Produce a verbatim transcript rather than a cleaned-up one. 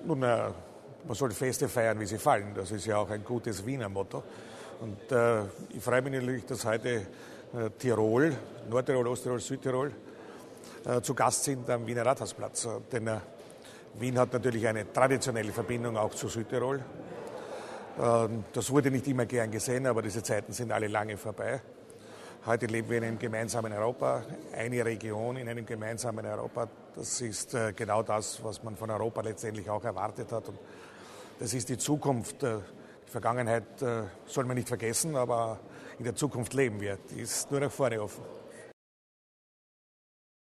Nun, äh, man soll Feste feiern, wie sie fallen. Das ist ja auch ein gutes Wiener Motto. Und äh, ich freue mich natürlich, dass heute äh, Tirol, Nordtirol, Osttirol, Südtirol äh, zu Gast sind am Wiener Rathausplatz. Denn äh, Wien hat natürlich eine traditionelle Verbindung auch zu Südtirol. Äh, das wurde nicht immer gern gesehen, aber diese Zeiten sind alle lange vorbei. Heute leben wir in einem gemeinsamen Europa, eine Region in einem gemeinsamen Europa. Das ist äh, genau das, was man von Europa letztendlich auch erwartet hat. Und das ist die Zukunft. Die Vergangenheit äh, soll man nicht vergessen, aber in der Zukunft leben wir. Die ist nur nach vorne offen.